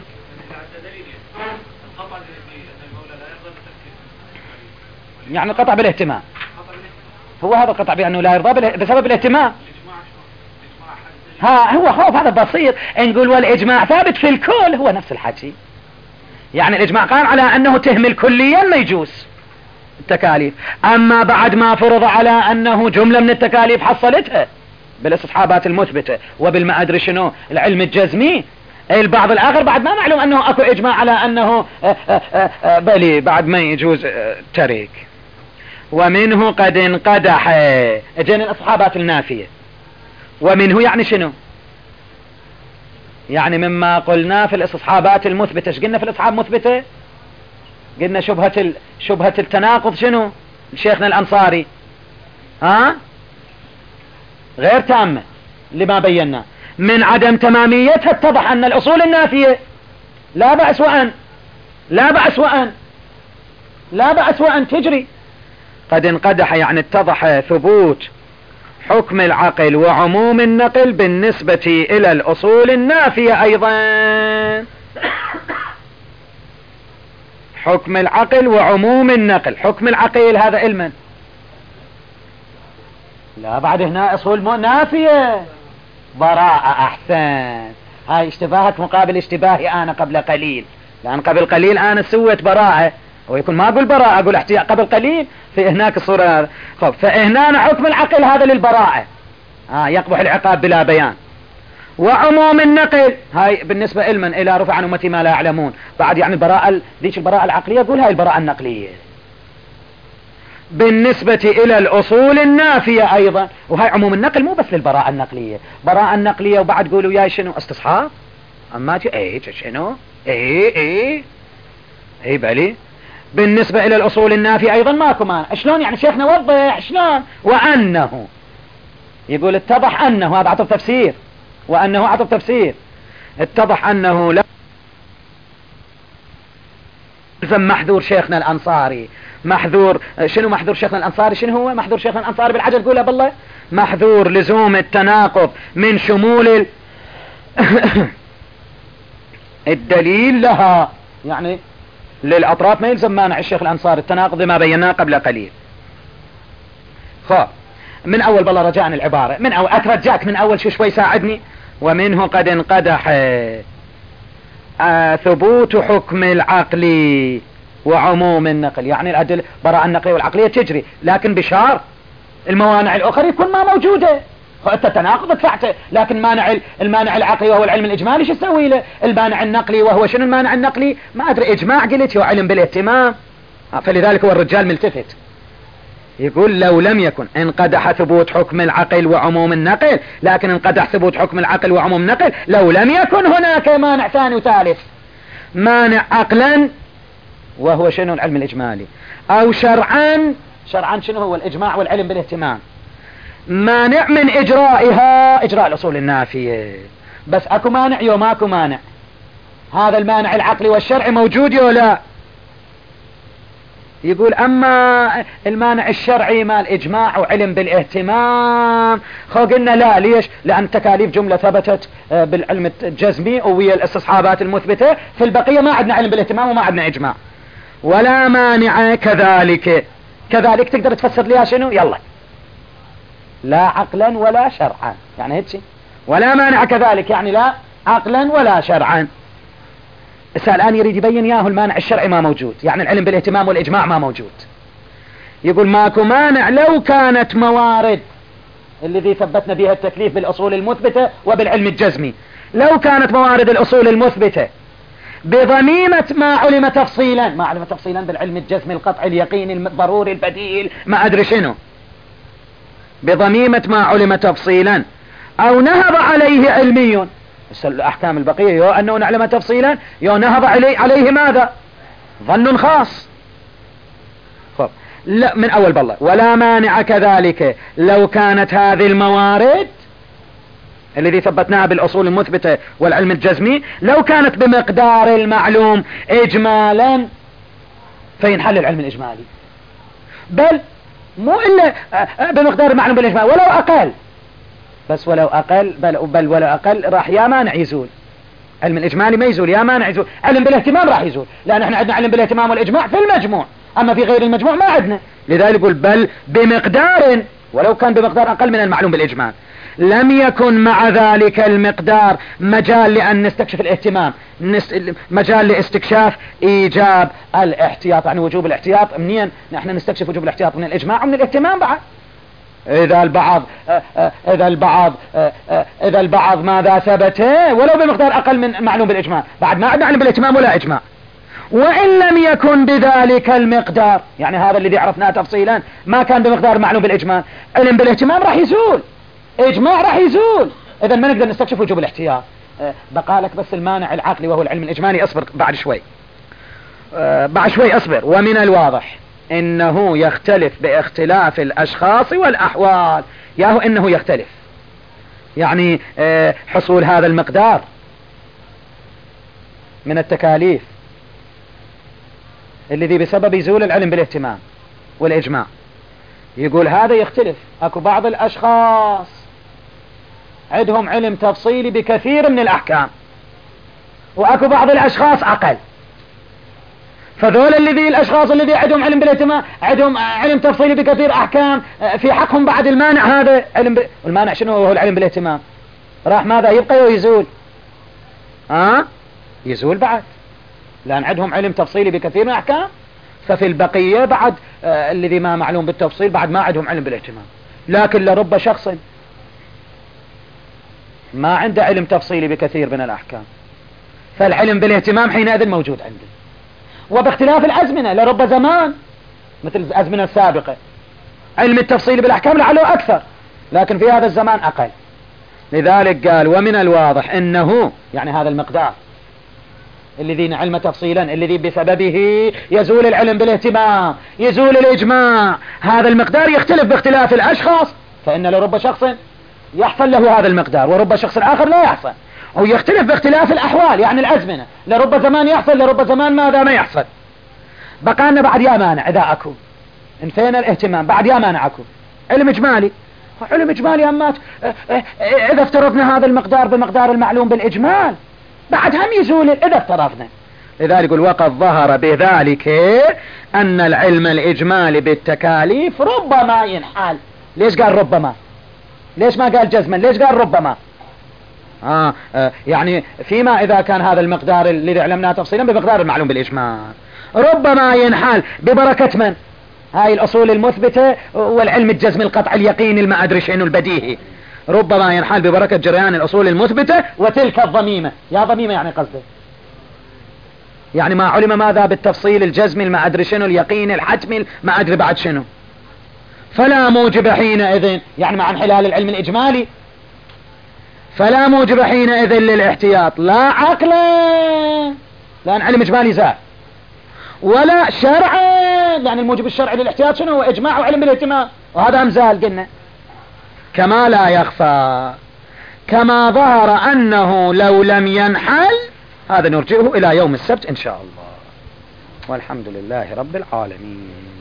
يعني قطع بالاهتمام، هو هذا القطع بأنه لا يرضى بسبب الاهتمام. ها هو خوف هذا بسيط، نقول والإجماع ثابت في الكل، هو نفس الحكي. يعني الإجماع قام على أنه تهمل كليا ما يجوز التكاليف، أما بعد ما فرض على أنه جملة من التكاليف حصلتها بالاستصحابات المثبتة وبالما أدري شنو العلم الجزمي، البعض الآخر بعد ما معلوم أنه أكو إجماع على أنه آآ آآ بلي بعد ما يجوز تريك. ومنه قد انقدح، اجين الاستصحابات النافية. ومنه يعني شنو؟ يعني مما قلنا في الاستصحابات المثبتة. ايش قلنا في الاستصحاب المثبتة؟ قلنا شبهة ال... شبهة التناقض شنو؟ شيخنا الأنصاري ها غير تامة لما بينا، من عدم تماميتها اتضح أن الأصول النافية لا بأس وأن لا بأس وأن لا بأس وأن تجري. قد انقدح يعني اتضح ثبوت حكم العقل وعموم النقل بالنسبة إلى الأصول النافية أيضا. حكم العقل وعموم النقل، حكم العقل هذا علما، لا بعد هنا أصول نافية، براءة. أحسن، هاي اشتباهك مقابل اشتباهي أنا قبل قليل، لأن قبل قليل أنا سويت براءة، ويكون ما أقول براءة أقول احتياء قبل قليل في هناك الصورة هذا. خب فهنا حكم العقل هذا للبراءة، آه يقبح العقاب بلا بيان. وعموم النقل هاي بالنسبة علما إلى رفع عن أمتي ما لا يعلمون، بعد يعني البراءة ذيك البراءة العقلية قول هاي البراءة النقلية بالنسبة إلى الأصول النافية أيضا. وهي عموم النقل مو بس للبراءة النقلية، براءة النقلية وبعد قولوا يا شنو استصحاب أما جي ايه شنو ايه ايه ايه بلي بالنسبة إلى الأصول النافية أيضا ماكو مانع. شلون يعني شيخنا وضح شلون؟ وأنه يقول اتضح أنه، هذا عطف تفسير، وأنه عطف تفسير، اتضح أنه لا يلزم محذور شيخنا الأنصاري. محذور شنو؟ محذور شيخنا الأنصاري شنو هو؟ محذور شيخنا الأنصاري بالعجل قولها بالله، محذور لزوم التناقض من شمول ال... الدليل لها، يعني للأطراف ما يلزم مانع الشيخ الأنصاري التناقض ما بيناه قبل قليل. خب من أول بالله رجاء العبارة من أول أترجاك من أول شو شوي ساعدني. ومنه قد انقدح آه ثبوت حكم العقل وعموم النقل، يعني الأدل براءة النقلية والعقلية تجري، لكن بشار الموانع الأخرى يكون ما موجودة. انت تناقض دفعته، لكن مانع المانع العقلي وهو العلم الإجمالي شو تسوي له؟ المانع النقلي وهو شنو المانع النقلي؟ ما أدري إجماع قلت هو علم بالاهتمام. فلذلك هو الرجال ملتفت يقول لو لم يكن انقدح ثبوت حكم العقل وعموم النقل، لكن انقدح ثبوت حكم العقل وعموم النقل لو لم يكن هناك مانع ثاني وثالث، مانع عقلا وهو شنو العلم الإجمالي، أو شرعا، شرعا شنو هو الإجماع والعلم بالاهتمام، مانع من إجرائها إجراء الأصول النافية. بس أكو مانع يو ماكو مانع؟ هذا المانع العقلي والشرعي موجود يو لا؟ يقول أما المانع الشرعي ما الإجماع وعلم بالاهتمام، خو قلنا لا. ليش؟ لأن تكاليف جملة ثبتت بالعلم الجزمي وهي الاستصحابات المثبتة، في البقية ما عندنا علم بالاهتمام وما عندنا إجماع. ولا مانع كذلك، كذلك تقدر تفسر ليها شنو؟ يلا، لا عقلا ولا شرعا، يعني هيك. ولا مانع كذلك يعني لا عقلا ولا شرعا. الآن يريد يبين ياهو المانع الشرعي ما موجود، يعني العلم بالاهتمام والإجماع ما موجود. يقول ماكو مانع لو كانت موارد الذي ثبتنا بها التكليف بالأصول المثبتة وبالعلم الجزمي، لو كانت موارد الأصول المثبتة بضميمة ما علم تفصيلا، ما علم تفصيلا بالعلم الجزمي القطعي اليقيني الضروري البديل ما أدري شنو، بضميمة ما علم تفصيلا أو نهض عليه علمي. الأحكام البقية يو أنه نعلم تفصيلا، يو نهض عليه, عليه ماذا؟ ظن خاص. خب لا من أول بالله. ولا مانع كذلك لو كانت هذه الموارد الذي ثبتناها بالأصول المثبتة والعلم الجزمي لو كانت بمقدار المعلوم إجمالا فينحل العلم الإجمالي، بل مو إلا بمقدار المعلوم بالإجمال ولو أقل، بس ولو أقل بل, بل ولو أقل راح يا مانع يزول. علم الإجمالي ما يزول، يا مانع يزول. علم بالاهتمام راح يزول، لأن احنا عندنا علم بالاهتمام والإجماع في المجموع، أما في غير المجموع ما عندنا. لذلك يقول بل بمقدار، ولو كان بمقدار أقل من المعلوم بالإجمال. لم يكن مع ذلك المقدار مجال لأن نستكشف الاهتمام، مجال لاستكشاف إيجاب الاحتياط، يعني وجوب الاحتياط. منين نحن نستكشف وجوب الاحتياط؟ من الإجماع ومن الاهتمام بعد. إذا البعض إذا البعض إذا البعض ماذا ثبت ولو بمقدار أقل من معلوم بالإجماع، بعد ما عندنا علم بالاهتمام ولا إجماع. وإن لم يكن بذلك المقدار، يعني هذا الذي عرفناه تفصيلا ما كان بمقدار معلوم بالإجماع، علم بالاهتمام راح يزول، إجماع راح يزول. إذا ما نقدر نستكشف وجوب الاحتياط. بقى لك بس المانع العقلي وهو العلم الإجمالي. أصبر بعد شوي، بعد شوي أصبر. ومن الواضح إنه يختلف باختلاف الأشخاص والأحوال. ياهو إنه يختلف، يعني حصول هذا المقدار من التكاليف الذي بسبب يزول العلم بالاهتمام والإجماع، يقول هذا يختلف. أكو بعض الأشخاص عندهم علم تفصيلي بكثير من الأحكام، وأكو بعض الأشخاص أقل. فذول الذي الأشخاص الذي عندهم علم بالاهتمام عندهم علم تفصيلي بكثير أحكام، في حقهم بعد المانع هذا علم ب... المانع شنو هو؟ العلم بالاهتمام. راح ماذا يبقى ويزول؟ ها يزول بعد، لأن عندهم علم تفصيلي بكثير من الأحكام. ففي البقية بعد آه الذي ما معلوم بالتفصيل بعد ما عندهم علم بالاهتمام. لكن لرب شخص ما عنده علم تفصيلي بكثير من الأحكام، فالعلم بالاهتمام حينئذ موجود عنده. وباختلاف الأزمنة، لرب زمان مثل الأزمنة السابقة علم التفصيل بالأحكام لعله أكثر، لكن في هذا الزمان أقل. لذلك قال ومن الواضح إنه، يعني هذا المقدار الذي نعلم تفصيلا الذي بسببه يزول العلم بالاهتمام يزول الإجماع، هذا المقدار يختلف باختلاف الأشخاص. فإن لرب شخص يحصل له هذا المقدار ورب شخص آخر لا يحصل، أو يختلف باختلاف الأحوال، يعني الأزمنة، لرب زمان يحصل لرب زمان ماذا ما يحصل. بقى لنا بعد يا مانع إذا أكو انفينا الاهتمام، بعد يا مانع أكو علم إجمالي. علم إجمالي أمات إذا افترضنا هذا المقدار بمقدار المعلوم بالإجمال بعد هم يزول إذا افترضنا. لذلك يقول وقد ظهر بذلك أن العلم الإجمالي بالتكاليف ربما ينحل. ليش قال ربما؟ ليش ما قال جزما؟ ليش قال ربما؟ آه, آه يعني فيما إذا كان هذا المقدار الذي علمناه تفصيلا بمقدار المعلوم بالإجمال ربما ينحل ببركة من؟ هاي الأصول المثبتة والعلم الجزم القطع اليقين الما أدري شنو البديهي. ربما ينحل ببركة جريان الأصول المثبتة وتلك الضميمة. يا ضميمة يعني قصده يعني ما علم ماذا بالتفصيل الجزمي الما أدري شنو اليقين الحتمي ما أدري بعد شنو. فلا موجب حينئذ، يعني مع انحلال العلم الإجمالي فلا موجب حينئذ للاحتياط لا عقلا لأن علم إجمالي زال، ولا شرعا لأن الموجب الشرعي للاحتياط شنو هو؟ إجماع وعلم بالاهتمام، وهذا أمزال قلنا. كما لا يخفى كما ظهر أنه لو لم ينحل، هذا نرجئه إلى يوم السبت إن شاء الله. والحمد لله رب العالمين.